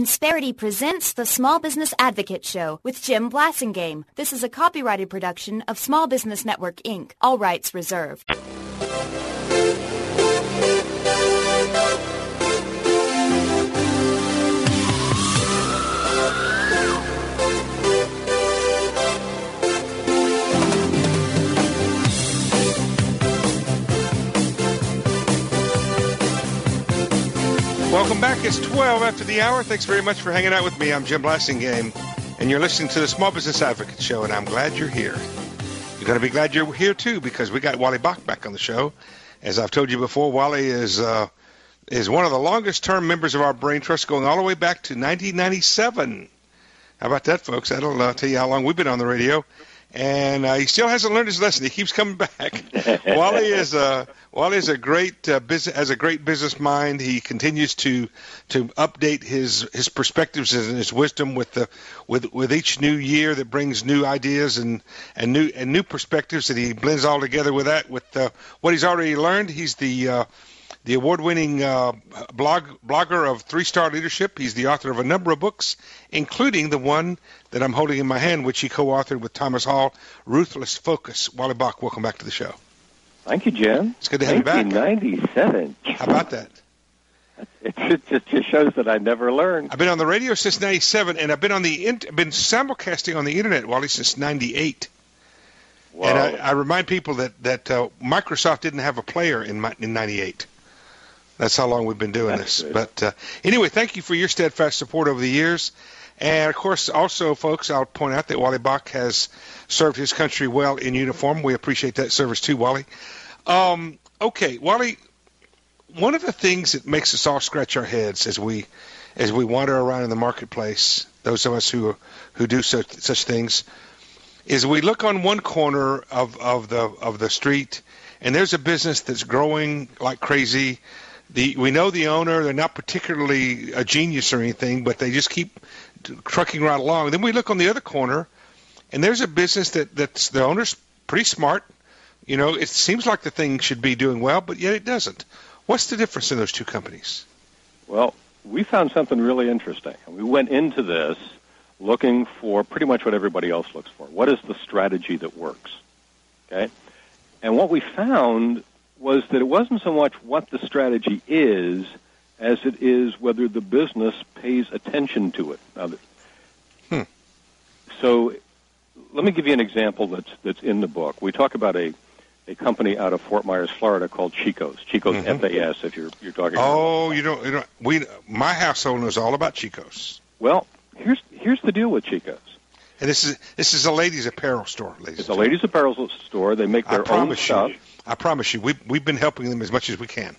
Insperity presents the Small Business Advocate Show with Jim Blasingame. This is a copyrighted production of Small Business Network, Inc. All rights reserved. Welcome back. It's 12 after the hour. Thanks very much for hanging out with me. I'm Jim Blasingame, and you're listening to the Small Business Advocate Show, and I'm glad you're here. You're going to be glad you're here, too, because we got Wally Bach back on the show. As I've told you before, Wally is one of the longest-term members of our Brain Trust, going all the way back to 1997. How about that, folks? That'll tell you how long we've been on the radio. And he still hasn't learned his lesson. He keeps coming back. Wally is a great has a great business mind. He continues to update his perspectives and his wisdom with each new year that brings new ideas and new perspectives that he blends all together with what he's already learned. He's the award-winning blogger of 3-Star Leadership. He's the author of a number of books, including the one that I'm holding in my hand, which he co-authored with Thomas Hall, Ruthless Focus. Wally Bach, welcome back to the show. Thank you, Jim. It's good to have you back. 1997. How about that? It just shows that I never learned. I've been on the radio since 97, and I've been been simulcasting on the Internet, Wally, since 98. Whoa. And I remind people that Microsoft didn't have a player in 98. That's how long we've been doing this. Good. But anyway, thank you for your steadfast support over the years. And, of course, also, folks, I'll point out that Wally Bach has served his country well in uniform. We appreciate that service, too, Wally. Okay, Wally, one of the things that makes us all scratch our heads as we wander around in the marketplace, those of us who do such things, is we look on one corner of the street, and there's a business that's growing like crazy. We know the owner. They're not particularly a genius or anything, but they just keep trucking right along. Then we look on the other corner, and there's a business that's the owner's pretty smart. You know, it seems like the thing should be doing well, but yet it doesn't. What's the difference in those two companies? Well, we found something really interesting. We went into this looking for pretty much what everybody else looks for. What is the strategy that works? Okay? And what we found was that it wasn't so much what the strategy is as it is whether the business pays attention to it. So let me give you an example that's in the book. We talk about a company out of Fort Myers, Florida called Chico's. Chico's FAS, if you're talking about. My household knows all about Chico's. Well, here's the deal with Chico's. And this is a ladies' apparel store, ladies. It's a ladies' apparel store. They make their own stuff. I promise you, we've been helping them as much as we can.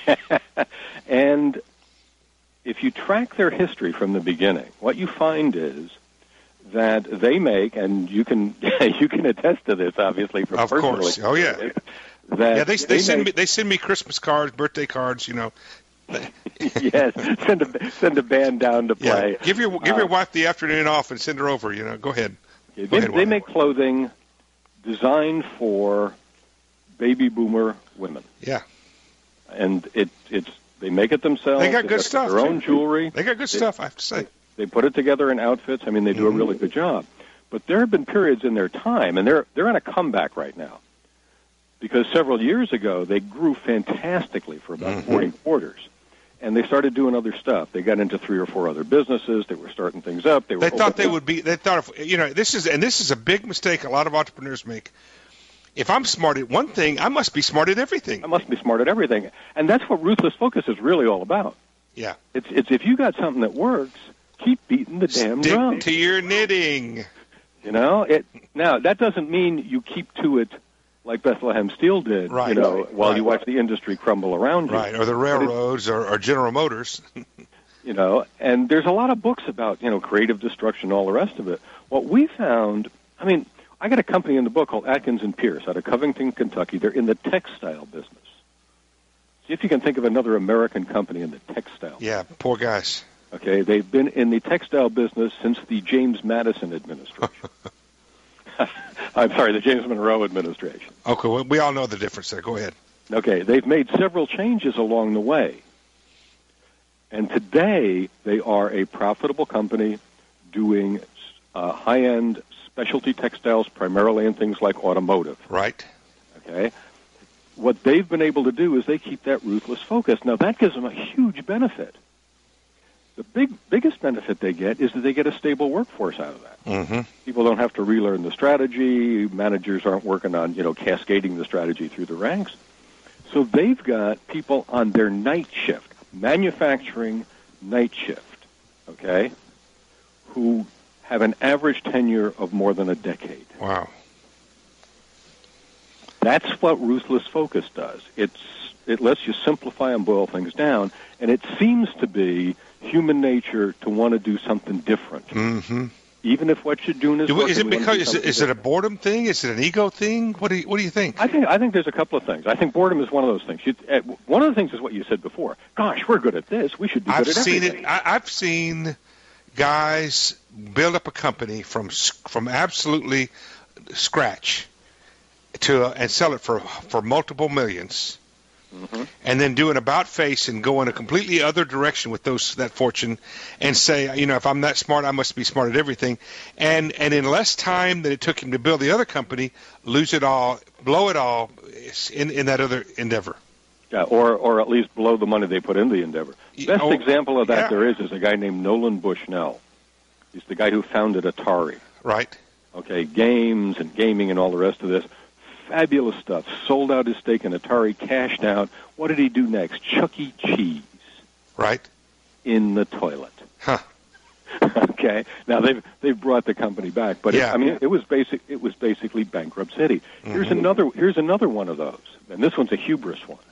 And if you track their history from the beginning, what you find is that they make, and you can attest to this, obviously, from personally. Of course. Oh yeah. They send me Christmas cards, birthday cards, you know. Yes, send a band down to play. Yeah. Give your wife the afternoon off and send her over. You know, go ahead. They make clothing designed for baby boomer women. Yeah, and they make it themselves. They got good stuff. Their own jewelry. They got good stuff, I have to say. They put it together in outfits. I mean, they do a really good job. But there have been periods in their time, and they're on a comeback right now, because several years ago they grew fantastically for about 40 quarters. And they started doing other stuff. They got into 3 or 4 other businesses. They were starting things up. They thought this is a big mistake a lot of entrepreneurs make. If I'm smart at one thing, I must be smart at everything. I must be smart at everything. And that's what Ruthless Focus is really all about. Yeah. It's if you got something that works, keep beating the damn drum. Stick to your knitting. You know, now that doesn't mean you keep to it like Bethlehem Steel did, right, while you watch the industry crumble around you. Right, or the railroads or General Motors. You know, and there's a lot of books about, creative destruction, all the rest of it. What we found, I got a company in the book called Atkins & Pierce out of Covington, Kentucky. They're in the textile business. See if you can think of another American company in the textile business. Yeah, poor guys. Okay, they've been in the textile business since the James Madison administration. I'm sorry, the James Monroe administration. Okay, well, we all know the difference there. Go ahead. Okay, they've made several changes along the way. And today, they are a profitable company doing high-end specialty textiles, primarily in things like automotive. Right. Okay? What they've been able to do is they keep that ruthless focus. Now, that gives them a huge benefit. The biggest benefit they get is that they get a stable workforce out of that. Mm-hmm. People don't have to relearn the strategy. Managers aren't working on, cascading the strategy through the ranks. So they've got people on their night shift, manufacturing night shift, okay, who have an average tenure of more than a decade. Wow. That's what ruthless focus does. It lets you simplify and boil things down, and it seems to be human nature to want to do something different. Mm-hmm. Even if what you're doing is Is it because is it a boredom thing? Is it an ego thing? What do you think? I think there's a couple of things. I think boredom is one of those things. One of the things is what you said before. Gosh, we're good at this. We should be good at everything. I've seen guys build up a company from absolutely scratch and sell it for multiple millions. Mm-hmm. And then do an about face and go in a completely other direction with that fortune, and say, if I'm that smart, I must be smart at everything. And in less time than it took him to build the other company, lose it all, blow it all in that other endeavor. Yeah, or at least blow the money they put in the endeavor. Best example of that there is a guy named Nolan Bushnell. He's the guy who founded Atari. Right. Okay, games and gaming and all the rest of this. Fabulous stuff. Sold out his stake in Atari, cashed out. What did he do next? Chuck E. Cheese. Right. In the toilet. Huh. Okay. Now they've brought the company back, but it was basically bankrupt city. Mm-hmm. Here's another one of those, and this one's a hubris one.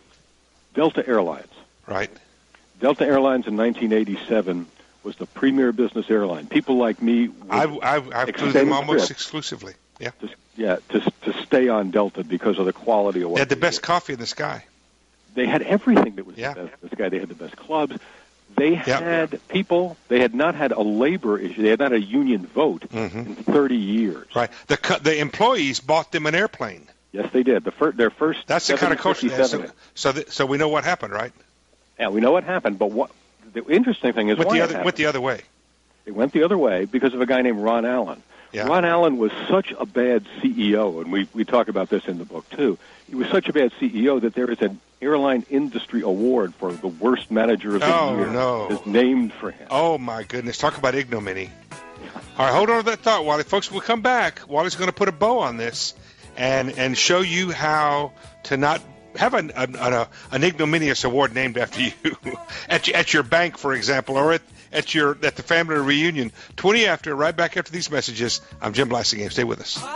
Delta Airlines. Right. Delta Airlines in 1987 was the premier business airline. People like me. I've flew them almost exclusively. Yeah. To stay on Delta because of the quality of what they had the best coffee in the sky. They had everything that was the best in the sky. They had the best clubs. They had people. They had not had a labor issue. They had not had a union vote in 30 years. Right. The employees bought them an airplane. Yes, they did. Their first. That's the kind of culture. So we know what happened, right? Yeah, we know what happened. But what the interesting thing is went the other way. It went the other way because of a guy named Ron Allen. Yeah. Ron Allen was such a bad CEO, and we talk about this in the book, too. He was such a bad CEO that there is an airline industry award for the worst manager of the year. No. Is named for him. Oh, my goodness. Talk about ignominy. All right, hold on to that thought, Wally. Folks, we'll come back. Wally's going to put a bow on this and show you how to not have an ignominious award named after you at your bank, for example, or at the family reunion. 20 after, right back after these messages. I'm Jim Blasingame. Stay with us.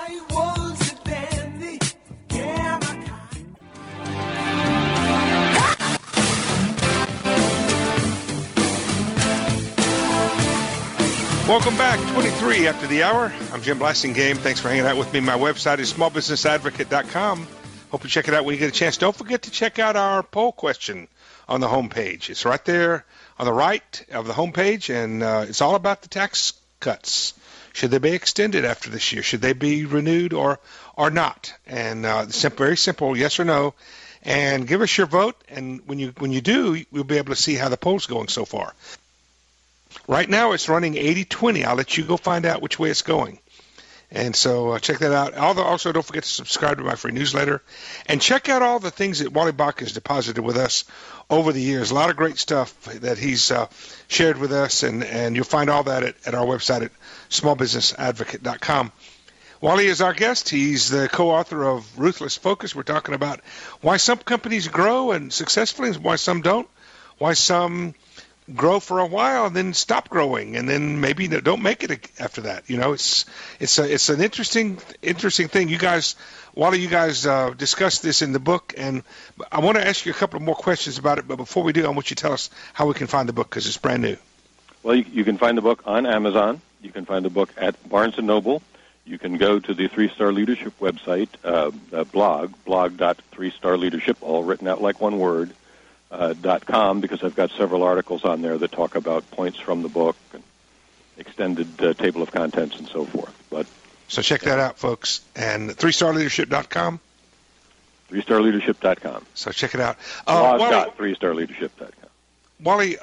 Welcome back. 23 after the hour. I'm Jim Blasingame. Thanks for hanging out with me. My website is smallbusinessadvocate.com. Hope you check it out when you get a chance. Don't forget to check out our poll question on the homepage. It's right there on the right of the homepage, and it's all about the tax cuts. Should they be extended after this year? Should they be renewed or not? And very simple, yes or no. And give us your vote, and when you do, we'll be able to see how the poll's going so far. Right now, it's running 80-20. I'll let you go find out which way it's going. And so check that out. Also, don't forget to subscribe to my free newsletter. And check out all the things that Wally Bach has deposited with us over the years. A lot of great stuff that he's shared with us, and you'll find all that at our website at smallbusinessadvocate.com. Wally is our guest. He's the co-author of Ruthless Focus. We're talking about why some companies grow and successfully and why some don't, why some grow for a while and then stop growing, and then maybe don't make it after that. It's an interesting thing. You guys discussed this in the book, and I want to ask you a couple of more questions about it. But before we do, I want you to tell us how we can find the book because it's brand new. Well, you can find the book on Amazon. You can find the book at Barnes & Noble. You can go to the 3-Star Leadership website, blog.3starleadership, all written out like one word. .com, because I've got several articles on there that talk about points from the book and extended table of contents and so forth. So check that out, folks. And 3starleadership.com? 3starleadership.com. So check it out. Blog.3starleadership.com. Wally,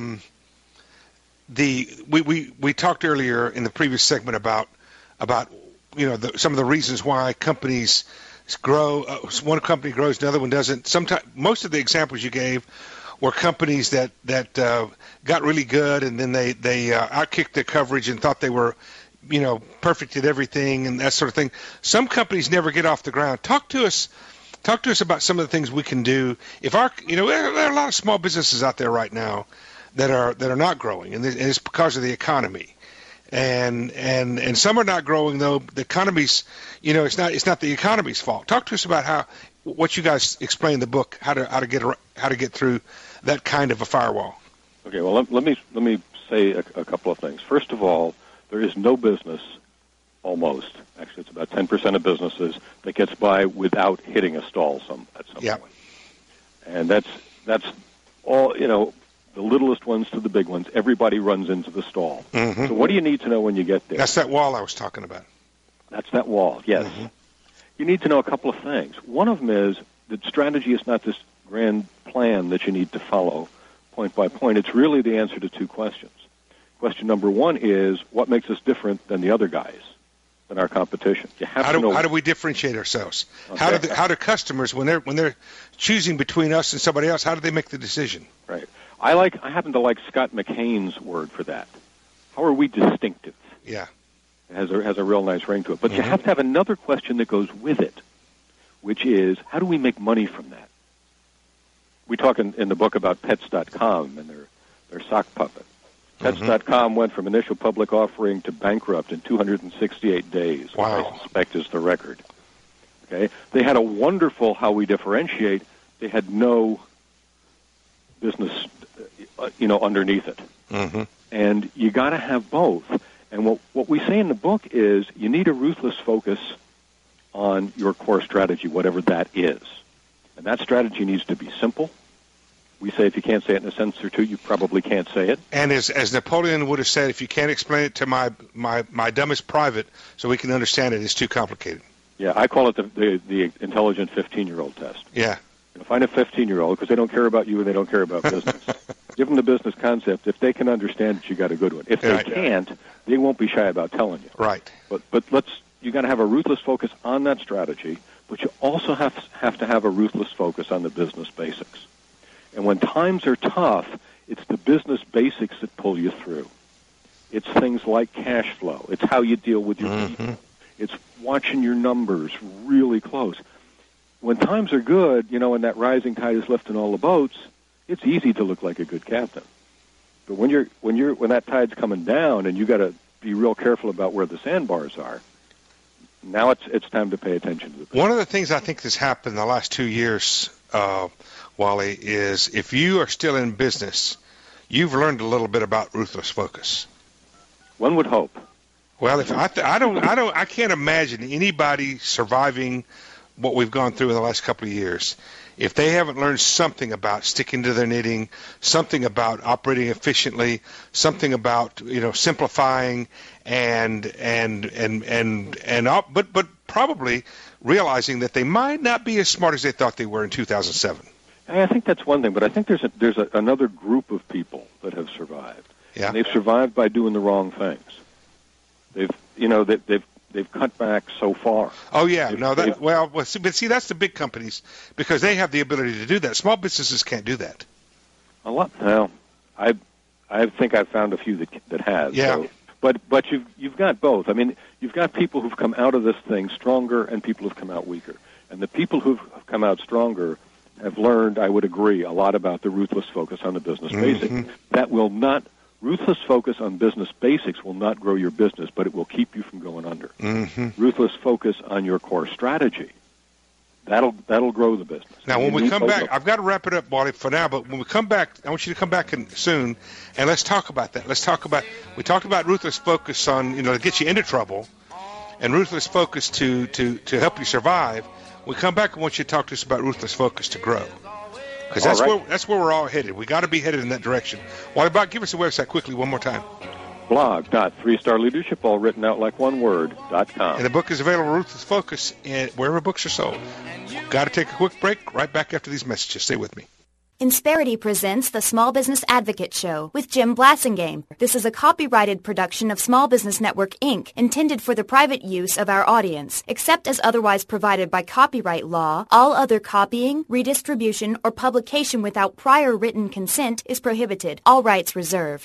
we talked earlier in the previous segment about some of the reasons why companies grow. One company grows, another one doesn't. Sometimes, most of the examples you gave were companies that got really good, and then they outkicked their coverage and thought they were, perfect at everything and that sort of thing. Some companies never get off the ground. Talk to us about some of the things we can do. If there are a lot of small businesses out there right now that are not growing, and it's because of the economy. And some are not growing, though. The economy's, it's not the economy's fault. Talk to us about what you guys explain in the book, how to get through that kind of a firewall. Okay, well, let me say a couple of things. First of all, there is no business, almost, actually it's about 10% of businesses, that gets by without hitting a stall at some point. And that's all, the littlest ones to the big ones. Everybody runs into the stall. Mm-hmm. So what do you need to know when you get there? That's that wall I was talking about. That's that wall, yes. Mm-hmm. You need to know a couple of things. One of them is that strategy is not this grand plan that you need to follow point by point. It's really the answer to two questions. Question number one is, what makes us different than the other guys, than our competition? You have to know. How do we differentiate ourselves? Okay. How do customers, when they're choosing between us and somebody else, how do they make the decision? Right. I happen to like Scott McCain's word for that. How are we distinctive? Yeah. It has a real nice ring to it. But you have to have another question that goes with it, which is, how do we make money from that? We talk in the book about Pets.com and their sock puppet. Pets.com went from initial public offering to bankrupt in 268 days. Wow. Which I suspect is the record. Okay. They had a wonderful how we differentiate. They had no business, underneath it. Mm-hmm. And you got to have both. And what we say in the book is you need a ruthless focus on your core strategy, whatever that is. And that strategy needs to be simple. We say if you can't say it in a sentence or two, you probably can't say it. And as Napoleon would have said, if you can't explain it to my dumbest private so we can understand it, it's too complicated. Yeah, I call it the intelligent 15-year-old test. Yeah. Find a 15-year-old, because they don't care about you and they don't care about business. Give them the business concept. If they can understand it, you got to go to it. If they can't, they won't be shy about telling you. Right. But you got to have a ruthless focus on that strategy, but you also have to have a ruthless focus on the business basics. And when times are tough, it's the business basics that pull you through. It's things like cash flow. It's how you deal with your people. It's watching your numbers really close. When times are good, and that rising tide is lifting all the boats, it's easy to look like a good captain. But when that tide's coming down and you got to be real careful about where the sandbars are, now it's time to pay attention to the business. One of the things I think has happened in the last 2 years, Wally, is if you are still in business, you've learned a little bit about ruthless focus. One would hope. Well, if I can't imagine anybody surviving what we've gone through in the last couple of years if they haven't learned something about sticking to their knitting, something about operating efficiently, something about simplifying but probably realizing that they might not be as smart as they thought they were in 2007. I think that's one thing, but I think there's another group of people that have survived. Yeah. And they've survived by doing the wrong things. They've cut back so far. Oh yeah, but see, that's the big companies because they have the ability to do that. Small businesses can't do that. A lot. Well, I think I've found a few that have. Yeah. So, but you've got both. I mean, you've got people who've come out of this thing stronger and people who've come out weaker. And the people who've come out stronger have learned, I would agree, a lot about the ruthless focus on the business basics. That will not. Ruthless focus on business basics will not grow your business, but it will keep you from going under. Ruthless focus on your core strategy, that'll grow the business. Now, when we come back, I've got to wrap it up, Wally, for now, but when we come back, I want you to come back soon, and let's talk about that. We talked about ruthless focus on, to get you into trouble, and ruthless focus to help you survive. When we come back, I want you to talk to us about ruthless focus to grow. Because that's where we're all headed. We got to be headed in that direction. Wally, give us the website quickly one more time. blog.3starleadership, all written out like one word.com. And the book is available, Ruthless Focus, wherever books are sold. Got to take a quick break. Right back after these messages. Stay with me. Insperity presents the Small Business Advocate Show with Jim Blasingame. This is a copyrighted production of Small Business Network, Inc., intended for the private use of our audience. Except as otherwise provided by copyright law, all other copying, redistribution, or publication without prior written consent is prohibited. All rights reserved.